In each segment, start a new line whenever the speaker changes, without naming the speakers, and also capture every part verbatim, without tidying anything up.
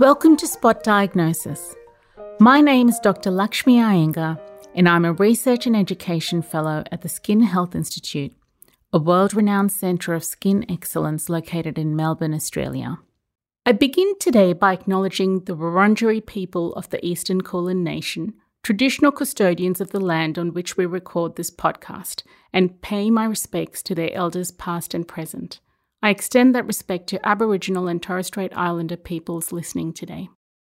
Welcome to Spot Diagnosis. My name is Doctor Lakshmi Iyengar, and I'm a Research and Education Fellow at the Skin Health Institute, a world-renowned centre of skin excellence located in Melbourne, Australia. I begin today by acknowledging the Wurundjeri people of the Eastern Kulin Nation, traditional custodians of the land on which we record this podcast, and pay my respects to their elders past and present. I extend that respect to Aboriginal and Torres Strait Islander peoples listening today.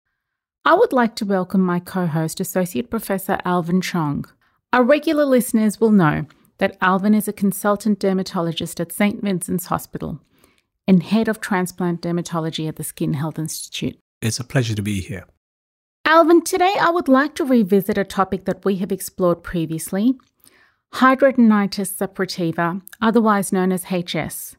I would like to welcome my co-host, Associate Professor Alvin Chong. Our regular listeners will know that Alvin is a consultant dermatologist at Saint Vincent's Hospital and head of transplant dermatology at the Skin Health Institute.
It's a pleasure to be here.
Alvin, today I would like to revisit a topic that we have explored previously, hidradenitis suppurativa, otherwise known as H S.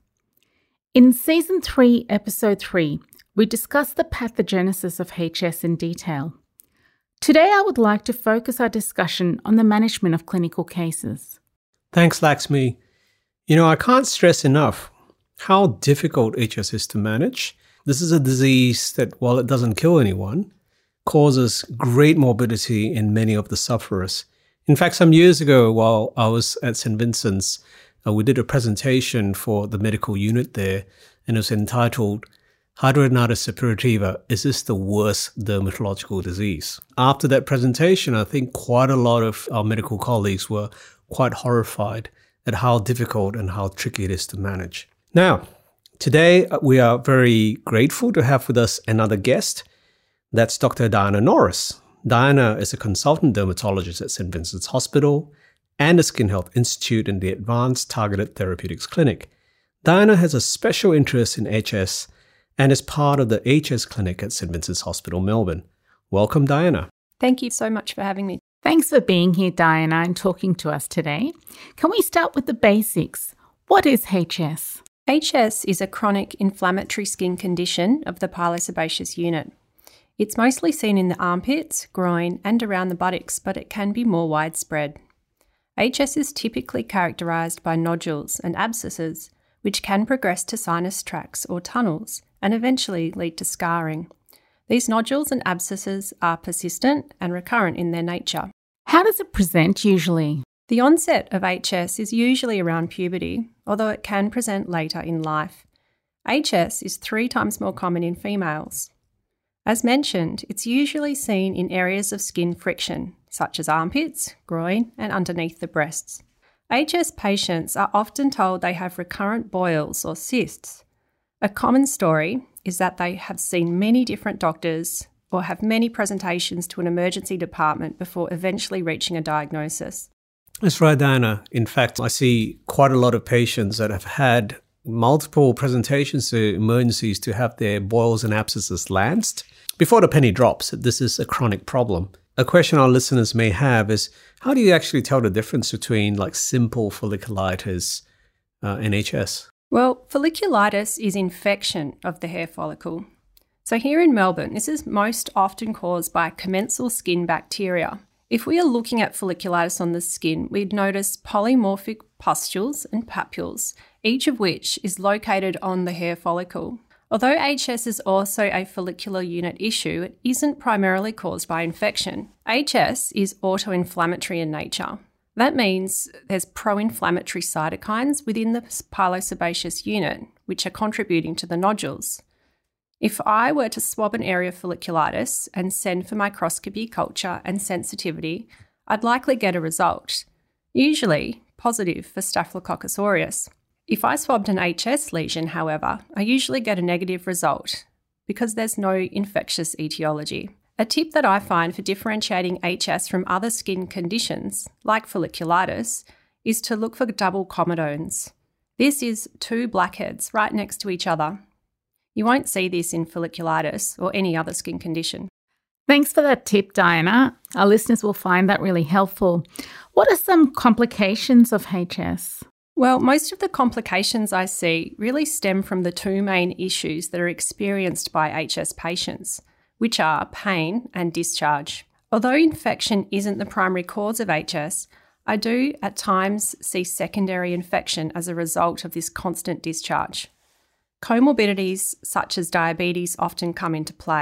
In Season three, Episode three, we discussed the pathogenesis of H S in detail. Today I would like to focus our discussion on the management of clinical cases.
Thanks, Lakshmi. You know, I can't stress enough how difficult H S is to manage. This is a disease that, while it doesn't kill anyone, causes great morbidity in many of the sufferers. In fact, some years ago, while I was at Saint Vincent's, uh, we did a presentation for the medical unit there, and it was entitled, Hidradenitis Suppurativa, is this the worst dermatological disease? After that presentation, I think quite a lot of our medical colleagues were quite horrified at how difficult and how tricky it is to manage. Now, today we are very grateful to have with us another guest. That's Doctor Diana Norris. Diana is a consultant dermatologist at Saint Vincent's Hospital and the Skin Health Institute in the Advanced Targeted Therapeutics Clinic. Diana has a special interest in H S and is part of the H S Clinic at Saint Vincent's Hospital, Melbourne. Welcome, Diana.
Thank you so much for having me.
Thanks for being here, Diana, and talking to us today. Can we start with the basics? What is H S?
H S is a chronic inflammatory skin condition of the pilosebaceous unit. It's mostly seen in the armpits, groin, and around the buttocks, but it can be more widespread. H S is typically characterised by nodules and abscesses, which can progress to sinus tracts or tunnels and eventually lead to scarring. These nodules and abscesses are persistent and recurrent in their nature.
How does it present usually?
The onset of H S is usually around puberty, although it can present later in life. H S is three times more common in females. As mentioned, it's usually seen in areas of skin friction, such as armpits, groin, and underneath the breasts. H S patients are often told they have recurrent boils or cysts. A common story is that they have seen many different doctors or have many presentations to an emergency department before eventually reaching a diagnosis.
That's right, Diana. In fact, I see quite a lot of patients that have had multiple presentations to emergencies to have their boils and abscesses lanced. Before the penny drops, this is a chronic problem. A question our listeners may have is, how do you actually tell the difference between like simple folliculitis uh, and H S?
Well, folliculitis is infection of the hair follicle. So here in Melbourne, this is most often caused by commensal skin bacteria. If we are looking at folliculitis on the skin, we'd notice polymorphic pustules and papules, each of which is located on the hair follicle. Although H S is also a follicular unit issue, it isn't primarily caused by infection. H S is autoinflammatory in nature. That means there's pro-inflammatory cytokines within the pilosebaceous unit, which are contributing to the nodules. If I were to swab an area of folliculitis and send for microscopy, culture, and sensitivity, I'd likely get a result, usually positive for Staphylococcus aureus. If I swabbed an H S lesion, however, I usually get a negative result because there's no infectious etiology. A tip that I find for differentiating H S from other skin conditions, like folliculitis, is to look for double comedones. This is two blackheads right next to each other. You won't see this in folliculitis or any other skin condition.
Thanks for that tip, Diana. Our listeners will find that really helpful. What are some complications of H S?
Well, most of the complications I see really stem from the two main issues that are experienced by H S patients, which are pain and discharge. Although infection isn't the primary cause of H S, I do at times see secondary infection as a result of this constant discharge. Comorbidities such as diabetes often come into play.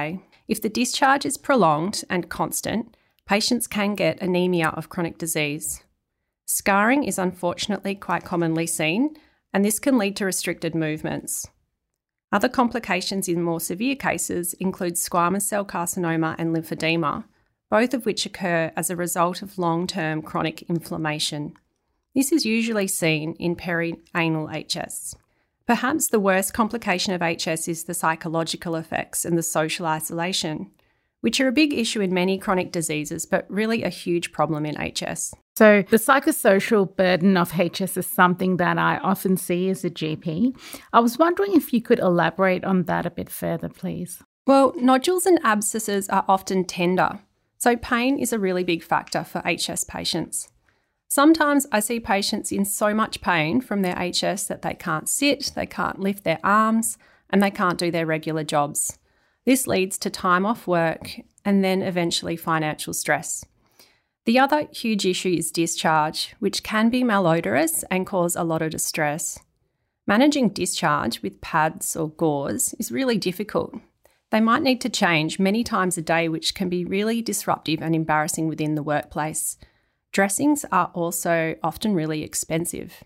If the discharge is prolonged and constant, patients can get anemia of chronic disease. Scarring is unfortunately quite commonly seen, and this can lead to restricted movements. Other complications in more severe cases include squamous cell carcinoma and lymphedema, both of which occur as a result of long-term chronic inflammation. This is usually seen in perianal H S. Perhaps the worst complication of H S is the psychological effects and the social isolation, which are a big issue in many chronic diseases, but really a huge problem in H S.
So the psychosocial burden of H S is something that I often see as a G P. I was wondering if you could elaborate on that a bit further, please.
Well, nodules and abscesses are often tender, so pain is a really big factor for H S patients. Sometimes I see patients in so much pain from their H S that they can't sit, they can't lift their arms, and they can't do their regular jobs. This leads to time off work and then eventually financial stress. The other huge issue is discharge, which can be malodorous and cause a lot of distress. Managing discharge with pads or gauze is really difficult. They might need to change many times a day, which can be really disruptive and embarrassing within the workplace. Dressings are also often really expensive.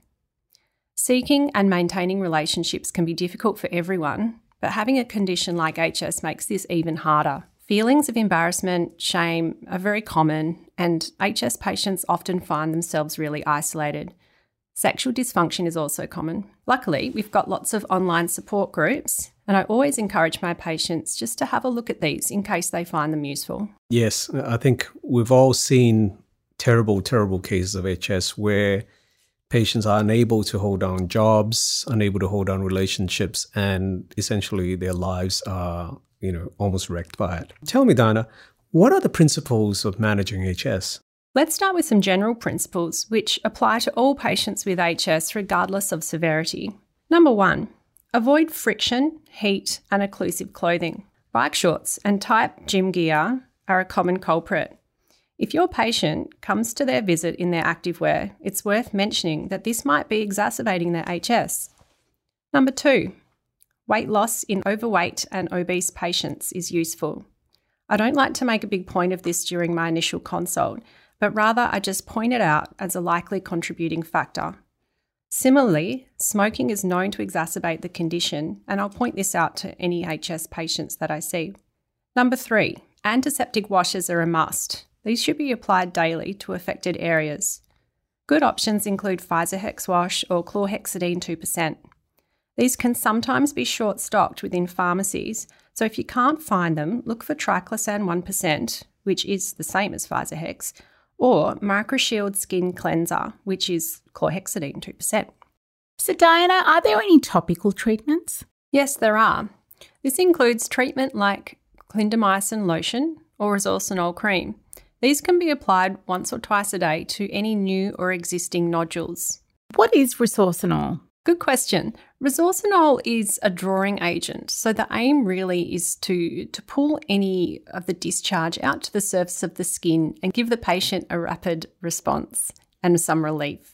Seeking and maintaining relationships can be difficult for everyone, but having a condition like H S makes this even harder. Feelings of embarrassment, shame are very common, and H S patients often find themselves really isolated. Sexual dysfunction is also common. Luckily, we've got lots of online support groups, and I always encourage my patients just to have a look at these in case they find them useful.
Yes, I think we've all seen terrible, terrible cases of H S where patients are unable to hold down jobs, unable to hold down relationships, and essentially their lives are, you know, almost wrecked by it. Tell me, Diana, what are the principles of managing H S?
Let's start with some general principles which apply to all patients with H S regardless of severity. Number one, avoid friction, heat, and occlusive clothing. Bike shorts and tight gym gear are a common culprit. If your patient comes to their visit in their activewear, it's worth mentioning that this might be exacerbating their H S. Number two, weight loss in overweight and obese patients is useful. I don't like to make a big point of this during my initial consult, but rather I just point it out as a likely contributing factor. Similarly, smoking is known to exacerbate the condition, and I'll point this out to any H S patients that I see. Number three, antiseptic washes are a must. These should be applied daily to affected areas. Good options include Physohex wash or chlorhexidine two percent. These can sometimes be short-stocked within pharmacies, so if you can't find them, look for triclosan one percent, which is the same as Physohex, or MicroShield Skin Cleanser, which is chlorhexidine two percent.
So Diana, are there any topical treatments?
Yes, there are. This includes treatment like clindamycin lotion or resorcinol cream. These can be applied once or twice a day to any new or existing nodules.
What is resorcinol?
Good question. Resorcinol is a drawing agent, so the aim really is to, to pull any of the discharge out to the surface of the skin and give the patient a rapid response and some relief.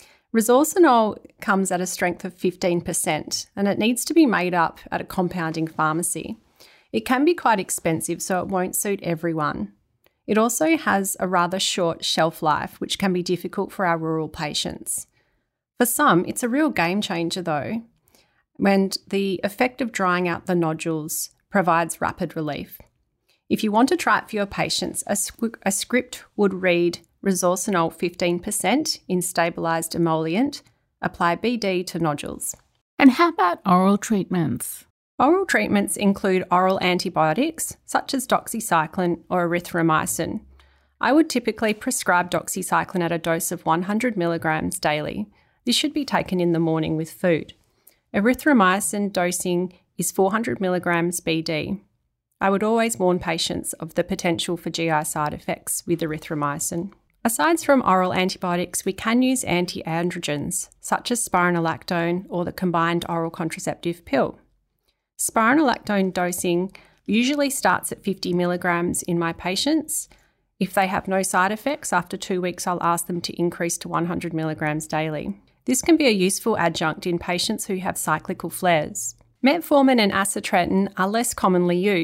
Resorcinol comes at a strength of fifteen percent, and it needs to be made up at a compounding pharmacy. It can be quite expensive, so it won't suit everyone. It also has a rather short shelf life, which can be difficult for our rural patients. For some, it's a real game changer though, when the effect of drying out the nodules provides rapid relief. If you want to try it for your patients, a, squ- a script would read resorcinol fifteen percent in stabilised emollient, apply B D to nodules.
And how about oral treatments?
Oral treatments include oral antibiotics such as doxycycline or erythromycin. I would typically prescribe doxycycline at a dose of one hundred milligrams daily. This should be taken in the morning with food. Erythromycin dosing is four hundred milligrams B D. I would always warn patients of the potential for G I side effects with erythromycin. Aside from oral antibiotics, we can use anti-androgens such as spironolactone or the combined oral contraceptive pill. Spironolactone dosing usually starts at fifty milligrams in my patients. If they have no side effects, after two weeks I'll ask them to increase to one hundred milligrams daily. This can be a useful adjunct in patients who have cyclical flares. Metformin and acitretin are less commonly used,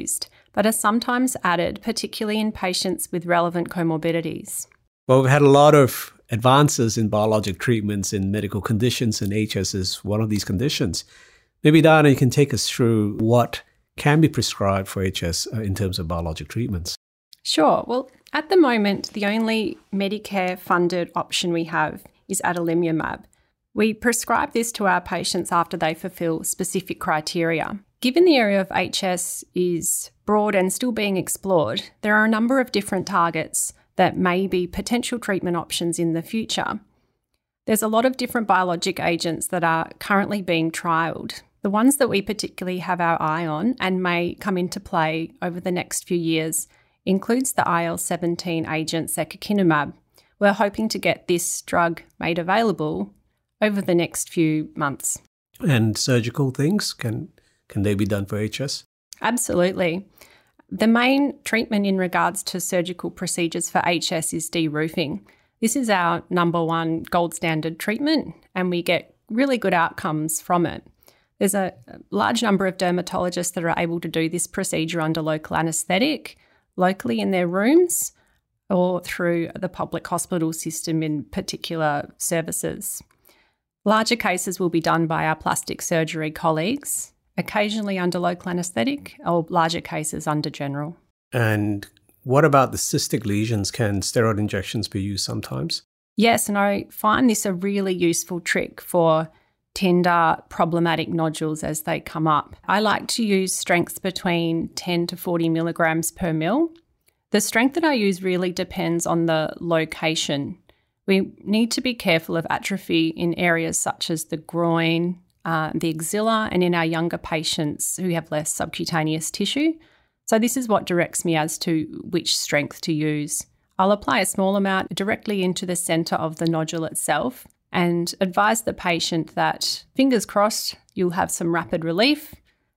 but are sometimes added, particularly in patients with relevant comorbidities.
Well, we've had a lot of advances in biologic treatments in medical conditions, and H S is one of these conditions. Maybe, Diana, you can take us through what can be prescribed for H S uh, in terms of biologic treatments.
Sure. Well, at the moment, the only Medicare-funded option we have is adalimumab. We prescribe this to our patients after they fulfill specific criteria. Given the area of H S is broad and still being explored, there are a number of different targets that may be potential treatment options in the future. There's a lot of different biologic agents that are currently being trialled. The ones that we particularly have our eye on and may come into play over the next few years includes the I L seventeen agent secukinumab. We're hoping to get this drug made available over the next few months.
And surgical things, can can they be done for H S?
Absolutely. The main treatment in regards to surgical procedures for H S is de-roofing. This is our number one gold standard treatment, and we get really good outcomes from it. There's a large number of dermatologists that are able to do this procedure under local anaesthetic, locally in their rooms, or through the public hospital system in particular services. Larger cases will be done by our plastic surgery colleagues, occasionally under local anaesthetic, or larger cases under general.
And what about the cystic lesions? Can steroid injections be used sometimes?
Yes, and I find this a really useful trick for tender, problematic nodules as they come up. I like to use strengths between ten to forty milligrams per mil. The strength that I use really depends on the location. We need to be careful of atrophy in areas such as the groin, uh, the axilla, and in our younger patients who have less subcutaneous tissue. So this is what directs me as to which strength to use. I'll apply a small amount directly into the centre of the nodule itself and advise the patient that, fingers crossed, you'll have some rapid relief,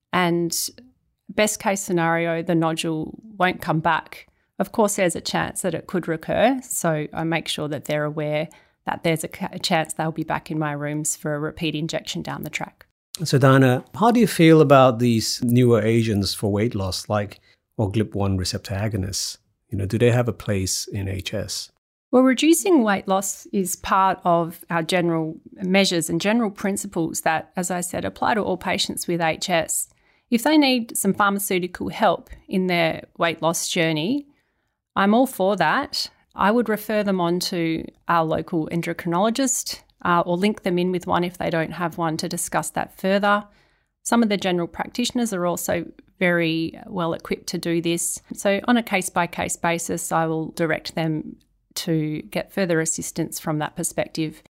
and best case scenario, the nodule won't come back. Of course, there's a chance that it could recur, so I make sure that they're aware that there's a, a chance they'll be back in my rooms for a repeat injection down the track.
So, Diana, how do you feel about these newer agents for weight loss, like or G L P one receptor agonists? You know, do they have a place in H S?
Well, reducing weight loss is part of our general measures and general principles that, as I said, apply to all patients with H S. If they need some pharmaceutical help in their weight loss journey, I'm all for that. I would refer them on to our local endocrinologist uh, or link them in with one if they don't have one to discuss that further. Some of the general practitioners are also very well equipped to do this. So on a case-by-case basis, I will direct them to get further assistance from that perspective.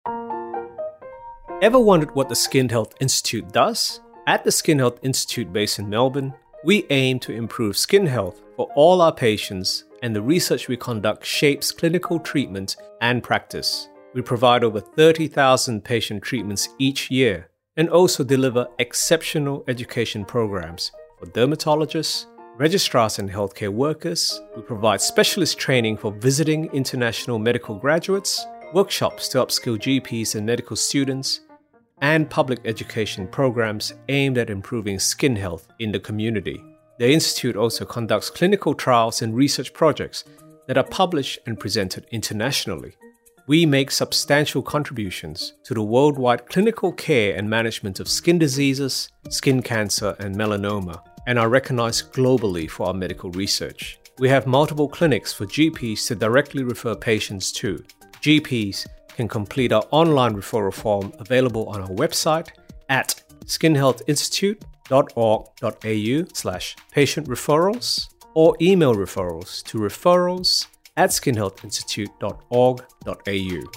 Ever wondered what the Skin Health Institute does? At the Skin Health Institute based in Melbourne, we aim to improve skin health for all our patients, and the research we conduct shapes clinical treatment and practice. We provide over thirty thousand patient treatments each year and also deliver exceptional education programs for dermatologists, registrars and healthcare workers. We provide specialist training for visiting international medical graduates, workshops to upskill G Ps and medical students, and public education programs aimed at improving skin health in the community. The Institute also conducts clinical trials and research projects that are published and presented internationally. We make substantial contributions to the worldwide clinical care and management of skin diseases, skin cancer, and melanoma, and are recognized globally for our medical research. We have multiple clinics for G Ps to directly refer patients to. G Ps can complete our online referral form available on our website at skin health institute dot org dot a u slash patient referrals or email referrals to referrals at skin health institute dot org dot a u.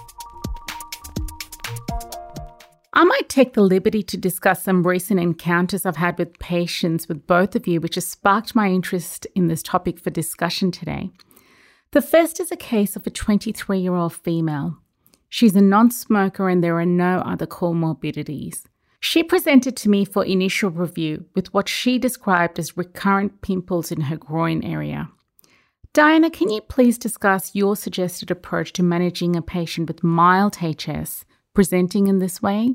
I might take the liberty to discuss some recent encounters I've had with patients with both of you, which has sparked my interest in this topic for discussion today. The first is a case of a twenty-three-year-old female. She's a non-smoker and there are no other comorbidities. She presented to me for initial review with what she described as recurrent pimples in her groin area. Diana, can you please discuss your suggested approach to managing a patient with mild H S presenting in this way?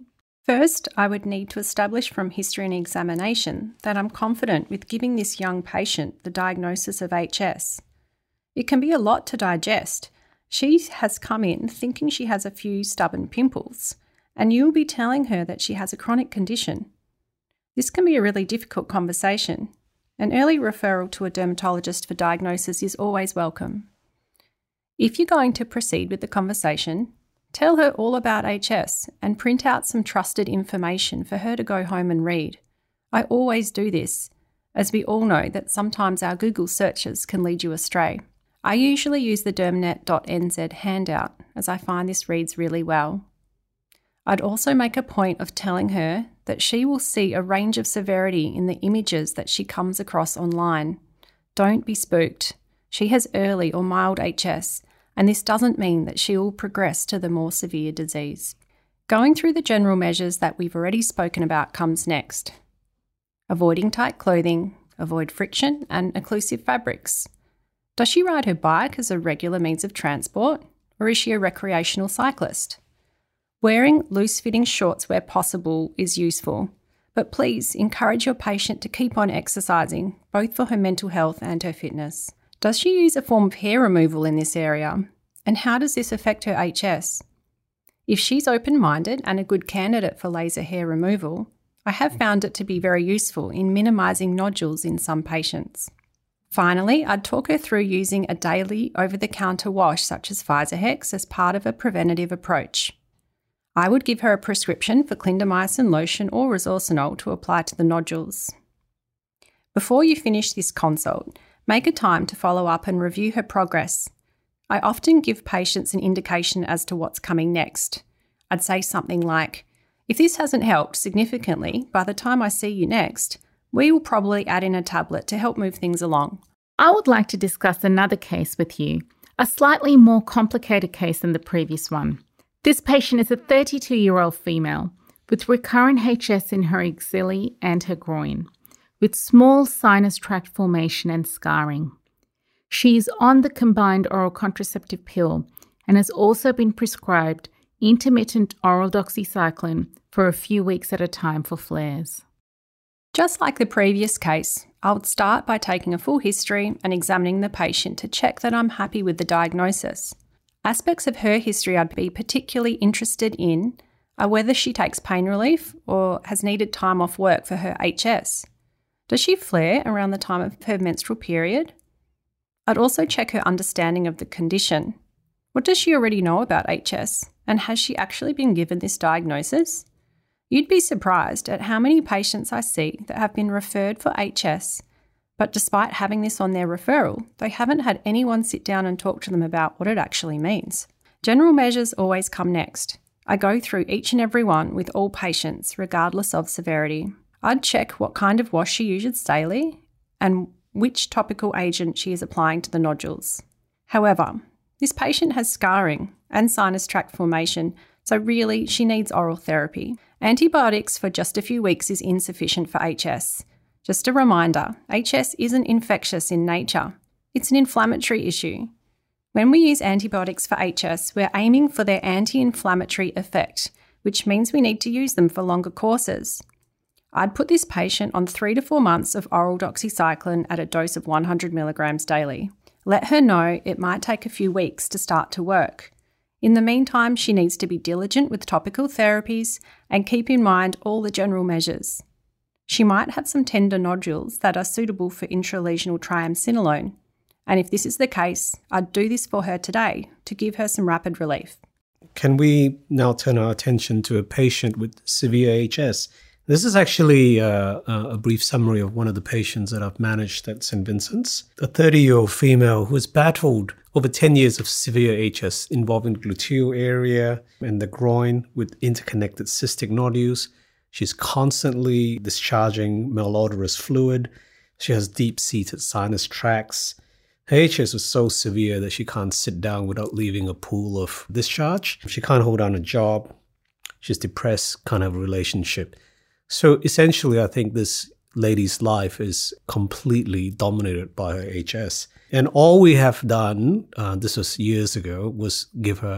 First, I would need to establish from history and examination that I'm confident with giving this young patient the diagnosis of H S. It can be a lot to digest. She has come in thinking she has a few stubborn pimples, and you'll be telling her that she has a chronic condition. This can be a really difficult conversation. An early referral to a dermatologist for diagnosis is always welcome. If you're going to proceed with the conversation, tell her all about H S and print out some trusted information for her to go home and read. I always do this, as we all know that sometimes our Google searches can lead you astray. I usually use the dermnet dot n z handout, as I find this reads really well. I'd also make a point of telling her that she will see a range of severity in the images that she comes across online. Don't be spooked. She has early or mild H S, and this doesn't mean that she will progress to the more severe disease. Going through the general measures that we've already spoken about comes next. Avoiding tight clothing, avoid friction and occlusive fabrics. Does she ride her bike as a regular means of transport, or is she a recreational cyclist? Wearing loose-fitting shorts where possible is useful, but please encourage your patient to keep on exercising, both for her mental health and her fitness. Does she use a form of hair removal in this area? And how does this affect her H S? If she's open-minded and a good candidate for laser hair removal, I have found it to be very useful in minimising nodules in some patients. Finally, I'd talk her through using a daily over-the-counter wash such as Physahex as part of a preventative approach. I would give her a prescription for clindamycin lotion or resorcinol to apply to the nodules. Before you finish this consult, make a time to follow up and review her progress. I often give patients an indication as to what's coming next. I'd say something like, if this hasn't helped significantly by the time I see you next, we will probably add in a tablet to help move things along.
I would like to discuss another case with you, a slightly more complicated case than the previous one. This patient is a thirty-two-year-old female with recurrent H S in her axilla and her groin, with small sinus tract formation and scarring. She is on the combined oral contraceptive pill and has also been prescribed intermittent oral doxycycline for a few weeks at a time for flares.
Just like the previous case, I would start by taking a full history and examining the patient to check that I'm happy with the diagnosis. Aspects of her history I'd be particularly interested in are whether she takes pain relief or has needed time off work for her H S. Does she flare around the time of her menstrual period? I'd also check her understanding of the condition. What does she already know about H S, and has she actually been given this diagnosis? You'd be surprised at how many patients I see that have been referred for H S, but despite having this on their referral, they haven't had anyone sit down and talk to them about what it actually means. General measures always come next. I go through each and every one with all patients, regardless of severity. I'd check what kind of wash she uses daily and which topical agent she is applying to the nodules. However, this patient has scarring and sinus tract formation, so really she needs oral therapy. Antibiotics for just a few weeks is insufficient for H S. Just a reminder, H S isn't infectious in nature. It's an inflammatory issue. When we use antibiotics for H S, we're aiming for their anti-inflammatory effect, which means we need to use them for longer courses. I'd put this patient on three to four months of oral doxycycline at a dose of one hundred milligrams daily. Let her know it might take a few weeks to start to work. In the meantime, she needs to be diligent with topical therapies and keep in mind all the general measures. She might have some tender nodules that are suitable for intralesional triamcinolone, and if this is the case, I'd do this for her today to give her some rapid relief.
Can we now turn our attention to a patient with severe H S? This is actually uh, a brief summary of one of the patients that I've managed at Saint Vincent's. A thirty-year-old female who has battled over ten years of severe H S involving the gluteal area and the groin with interconnected cystic nodules. She's constantly discharging malodorous fluid. She has deep-seated sinus tracts. Her H S was so severe that she can't sit down without leaving a pool of discharge. She can't hold down a job. She's depressed, can't have a relationship. So essentially, I think this lady's life is completely dominated by her H S. And all we have done, uh, this was years ago, was give her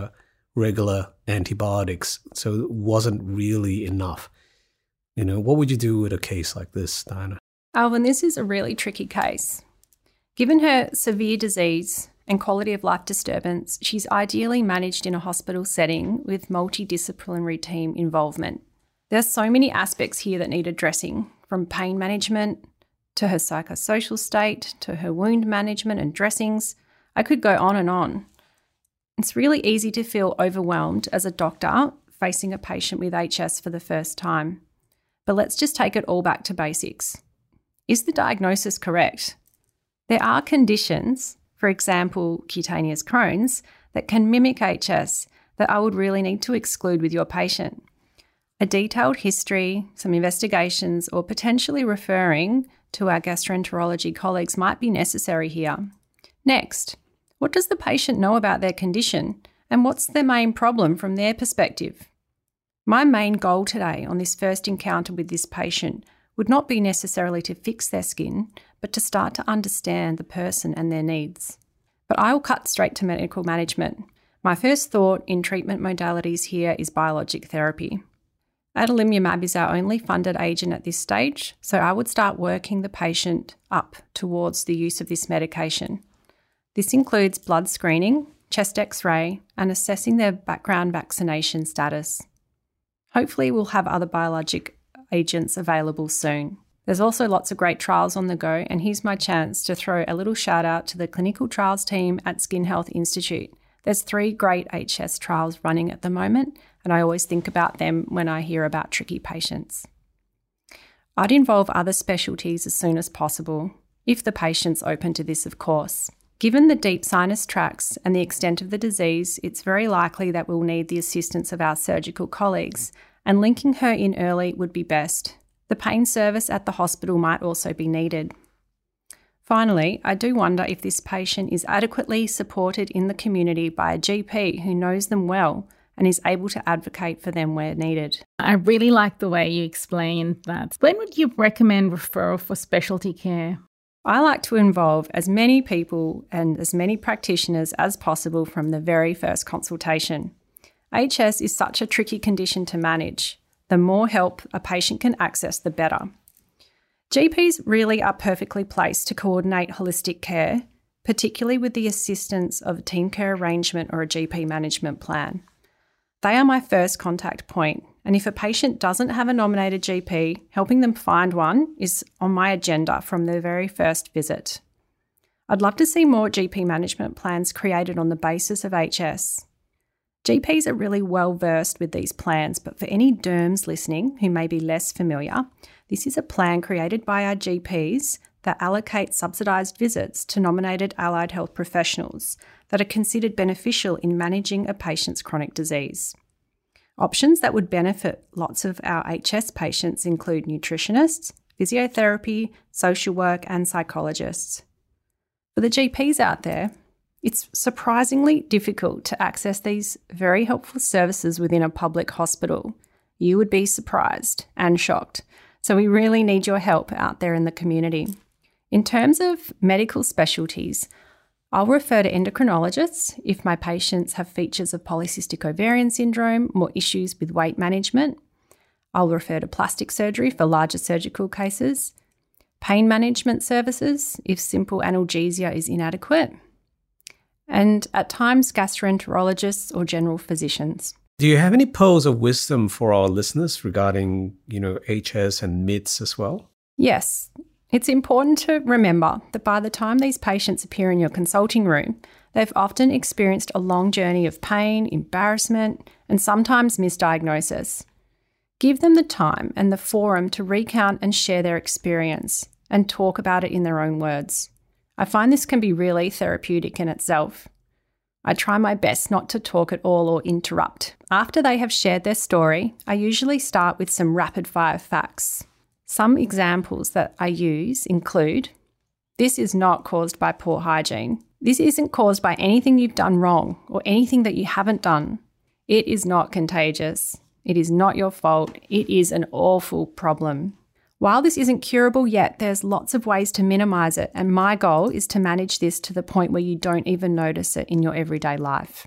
regular antibiotics. So it wasn't really enough. You know, what would you do with a case like this, Diana?
Alvin, this is a really tricky case. Given her severe disease and quality of life disturbance, she's ideally managed in a hospital setting with multidisciplinary team involvement. There's so many aspects here that need addressing, from pain management to her psychosocial state to her wound management and dressings. I could go on and on. It's really easy to feel overwhelmed as a doctor facing a patient with H S for the first time. But let's just take it all back to basics. Is the diagnosis correct? There are conditions, for example, cutaneous Crohn's, that can mimic H S that I would really need to exclude with your patient. A detailed history, some investigations, or potentially referring to our gastroenterology colleagues might be necessary here. Next, what does the patient know about their condition, and what's their main problem from their perspective? My main goal today on this first encounter with this patient would not be necessarily to fix their skin, but to start to understand the person and their needs. But I will cut straight to medical management. My first thought in treatment modalities here is biologic therapy. Adalimumab is our only funded agent at this stage, so I would start working the patient up towards the use of this medication. This includes blood screening, chest X-ray, and assessing their background vaccination status. Hopefully we'll have other biologic agents available soon. There's also lots of great trials on the go, and here's my chance to throw a little shout out to the clinical trials team at Skin Health Institute. There's three great H S trials running at the moment, and I always think about them when I hear about tricky patients. I'd involve other specialties as soon as possible, if the patient's open to this, of course. Given the deep sinus tracts and the extent of the disease, it's very likely that we'll need the assistance of our surgical colleagues, and linking her in early would be best. The pain service at the hospital might also be needed. Finally, I do wonder if this patient is adequately supported in the community by a G P who knows them well and is able to advocate for them where needed.
I really like the way you explained that. When would you recommend referral for specialty care?
I like to involve as many people and as many practitioners as possible from the very first consultation. H S is such a tricky condition to manage. The more help a patient can access, the better. G Ps really are perfectly placed to coordinate holistic care, particularly with the assistance of a team care arrangement or a G P management plan. They are my first contact point, and if a patient doesn't have a nominated G P, helping them find one is on my agenda from the very first visit. I'd love to see more G P management plans created on the basis of H S. G Ps are really well versed with these plans, but for any derms listening who may be less familiar, this is a plan created by our G Ps that allocate subsidised visits to nominated allied health professionals that are considered beneficial in managing a patient's chronic disease. Options that would benefit lots of our H S patients include nutritionists, physiotherapy, social work, and psychologists. For the G Ps out there, it's surprisingly difficult to access these very helpful services within a public hospital. You would be surprised and shocked. So we really need your help out there in the community. In terms of medical specialties, I'll refer to endocrinologists if my patients have features of polycystic ovarian syndrome or issues with weight management. I'll refer to plastic surgery for larger surgical cases, pain management services if simple analgesia is inadequate, and at times gastroenterologists or general physicians.
Do you have any pearls of wisdom for our listeners regarding, you know, H S and myths as well?
Yes. It's important to remember that by the time these patients appear in your consulting room, they've often experienced a long journey of pain, embarrassment, and sometimes misdiagnosis. Give them the time and the forum to recount and share their experience and talk about it in their own words. I find this can be really therapeutic in itself. I try my best not to talk at all or interrupt. After they have shared their story, I usually start with some rapid-fire facts. Some examples that I use include, this is not caused by poor hygiene. This isn't caused by anything you've done wrong or anything that you haven't done. It is not contagious. It is not your fault. It is an awful problem. While this isn't curable yet, there's lots of ways to minimise it, and my goal is to manage this to the point where you don't even notice it in your everyday life.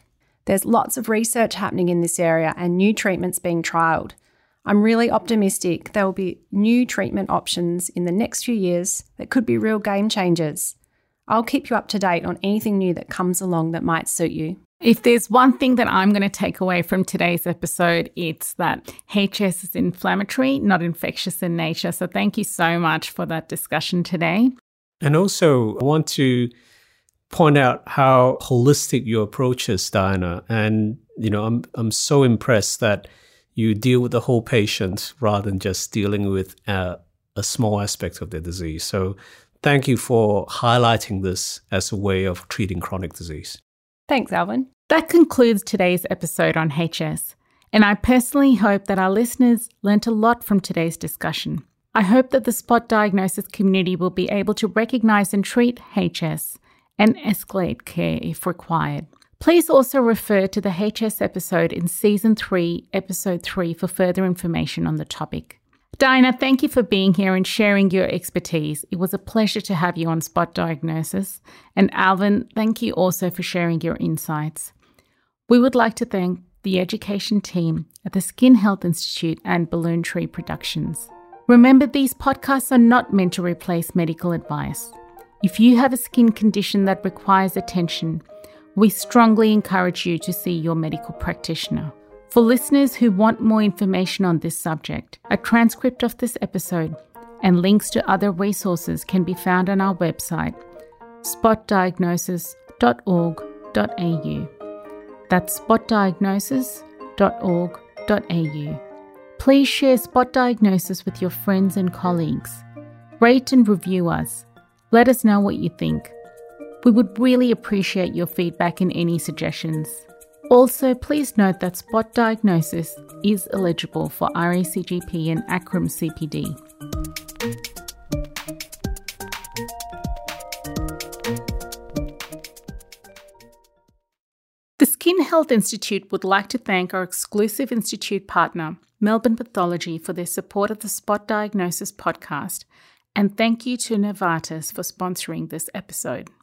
There's lots of research happening in this area and new treatments being trialled. I'm really optimistic there will be new treatment options in the next few years that could be real game changers. I'll keep you up to date on anything new that comes along that might suit you.
If there's one thing that I'm going to take away from today's episode, it's that H S is inflammatory, not infectious in nature. So thank you so much for that discussion today.
And also, I want to point out how holistic your approach is, Diana. And, you know, I'm I'm so impressed that you deal with the whole patient rather than just dealing with uh, a small aspect of their disease. So thank you for highlighting this as a way of treating chronic disease.
Thanks, Alvin.
That concludes today's episode on H S. And I personally hope that our listeners learnt a lot from today's discussion. I hope that the spot diagnosis community will be able to recognise and treat H S and escalate care if required. Please also refer to the H S episode in Season three, Episode three for further information on the topic. Diana, thank you for being here and sharing your expertise. It was a pleasure to have you on Spot Diagnosis. And Alvin, thank you also for sharing your insights. We would like to thank the education team at the Skin Health Institute and Balloon Tree Productions. Remember, these podcasts are not meant to replace medical advice. If you have a skin condition that requires attention, we strongly encourage you to see your medical practitioner. For listeners who want more information on this subject, a transcript of this episode and links to other resources can be found on our website, spot diagnosis dot org dot a u. That's spot diagnosis dot org dot a u. Please share Spot Diagnosis with your friends and colleagues. Rate and review us. Let us know what you think. We would really appreciate your feedback and any suggestions. Also, please note that Spot Diagnosis is eligible for R A C G P and ACRIM C P D. The Skin Health Institute would like to thank our exclusive institute partner, Melbourne Pathology, for their support of the Spot Diagnosis podcast, and thank you to Novartis for sponsoring this episode.